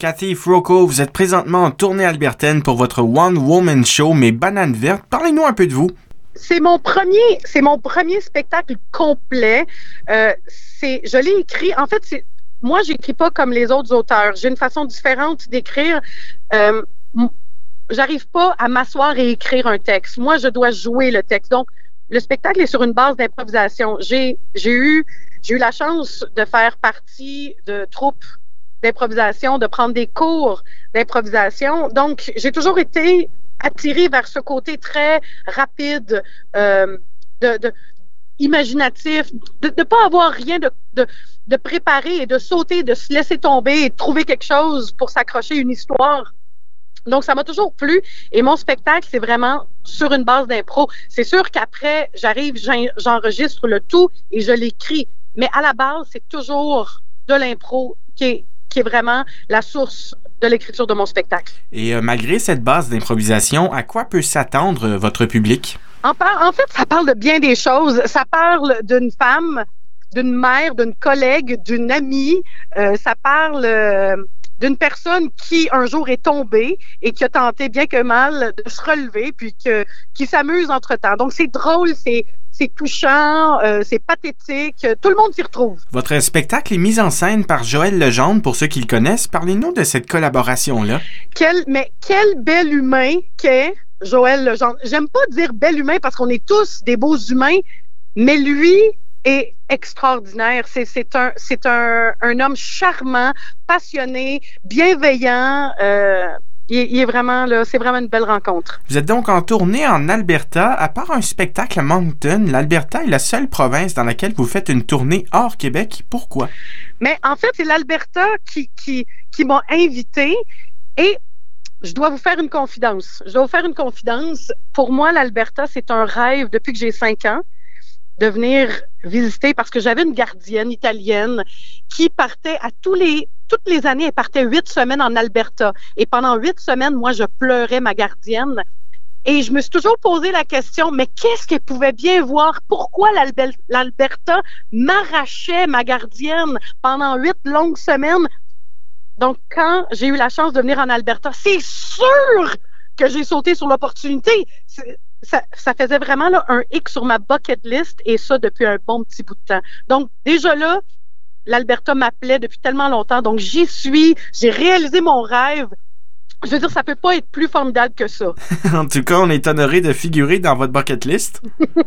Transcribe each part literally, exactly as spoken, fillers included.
Cathy Froco, vous êtes présentement en tournée albertaine pour votre One Woman Show, Mes Bananes Vertes. Parlez-nous un peu de vous. C'est mon premier, c'est mon premier spectacle complet. Euh, c'est, je l'ai écrit. En fait, c'est, moi, j'écris pas comme les autres auteurs. J'ai une façon différente d'écrire. Euh, j'arrive pas à m'asseoir et écrire un texte. Moi, je dois jouer le texte. Donc, le spectacle est sur une base d'improvisation. J'ai, j'ai eu, j'ai eu la chance de faire partie de troupes d'improvisation, de prendre des cours d'improvisation. Donc, j'ai toujours été attirée vers ce côté très rapide, euh, de, de imaginatif, de ne pas avoir rien de, de, de préparé et de sauter, de se laisser tomber et de trouver quelque chose pour s'accrocher une histoire. Donc, ça m'a toujours plu. Et mon spectacle, c'est vraiment sur une base d'impro. C'est sûr qu'après, j'arrive, j'enregistre le tout et je l'écris. Mais à la base, c'est toujours de l'impro qui est, qui est vraiment la source de l'écriture de mon spectacle. Et euh, malgré cette base d'improvisation, à quoi peut s'attendre euh, votre public? En, par- en fait, ça parle de bien des choses. Ça parle d'une femme, d'une mère, d'une collègue, d'une amie. Euh, ça parle euh, d'une personne qui, un jour, est tombée et qui a tenté bien que mal de se relever, puis que, qui s'amuse entre-temps. Donc, c'est drôle, c'est... C'est touchant, euh, c'est pathétique, tout le monde s'y retrouve. Votre spectacle est mis en scène par Joël Legendre, pour ceux qui le connaissent. Parlez-nous de cette collaboration-là. Quel, mais quel bel humain qu'est Joël Legendre. J'aime pas dire bel humain parce qu'on est tous des beaux humains, mais lui est extraordinaire. C'est, c'est, un, c'est un, un homme charmant, passionné, bienveillant. Euh, Il, il est vraiment, là, c'est vraiment une belle rencontre. Vous êtes donc en tournée en Alberta. À part un spectacle à Moncton, l'Alberta est la seule province dans laquelle vous faites une tournée hors Québec. Pourquoi? Mais en fait, c'est l'Alberta qui, qui, qui m'a invité et je dois vous faire une confidence. Je dois vous faire une confidence. Pour moi, l'Alberta, c'est un rêve depuis que j'ai cinq ans de venir visiter parce que j'avais une gardienne italienne qui partait à tous les toutes les années, elle partait huit semaines en Alberta. Et pendant huit semaines, moi, je pleurais ma gardienne. Et je me suis toujours posé la question, mais qu'est-ce qu'elle pouvait bien voir? Pourquoi l'Alberta m'arrachait ma gardienne pendant huit longues semaines? Donc, quand j'ai eu la chance de venir en Alberta, c'est sûr que j'ai sauté sur l'opportunité. Ça, ça faisait vraiment là, un hic sur ma bucket list et ça depuis un bon petit bout de temps. Donc, déjà là, l'Alberta m'appelait depuis tellement longtemps, donc j'y suis, j'ai réalisé mon rêve. Je veux dire, ça peut pas être plus formidable que ça. En tout cas, on est honoré de figurer dans votre bucket list.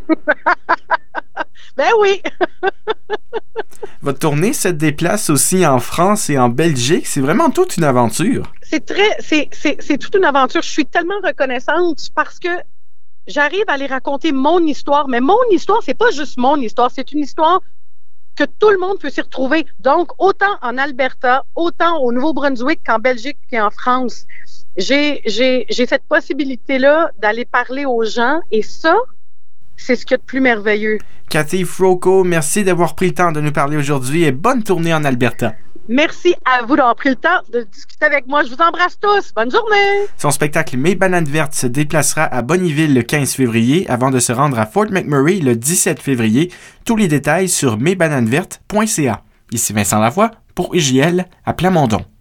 Ben oui! Votre tournée se déplace aussi en France et en Belgique. C'est vraiment toute une aventure. C'est très, c'est, c'est, c'est toute une aventure. Je suis tellement reconnaissante parce que j'arrive à aller raconter mon histoire, mais mon histoire, c'est pas juste mon histoire, c'est une histoire que tout le monde peut s'y retrouver. Donc, autant en Alberta, autant au Nouveau-Brunswick qu'en Belgique et en France, j'ai, j'ai, j'ai cette possibilité-là d'aller parler aux gens et ça, c'est ce qu'il y a de plus merveilleux. Cathy Froco, merci d'avoir pris le temps de nous parler aujourd'hui et bonne tournée en Alberta. Merci à vous d'avoir pris le temps de discuter avec moi. Je vous embrasse tous. Bonne journée! Son spectacle Mes Bananes Vertes se déplacera à Bonnyville le quinze février avant de se rendre à Fort McMurray le dix-sept février. Tous les détails sur mes bananes vertes point c a. Ici Vincent Lavoie pour I J L à Plamondon.